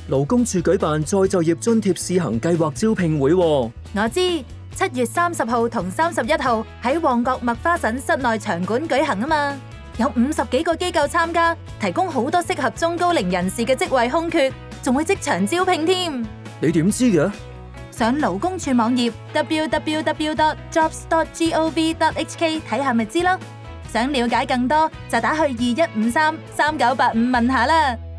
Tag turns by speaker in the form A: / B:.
A: 勞工處舉辦再就業津貼試行計劃招聘會喎。
B: 我知，7月30號同31號喺旺角麥花臣室內場館舉行啊嘛，有50幾個機構參加，提供好多適合中高齡人士嘅職位空缺，仲會即場招聘添。
A: 你點知嘅？
B: 上勞工處網頁 www.jobs.gov.hk 睇下咪知咯。想了解更多就打去21533985問下啦。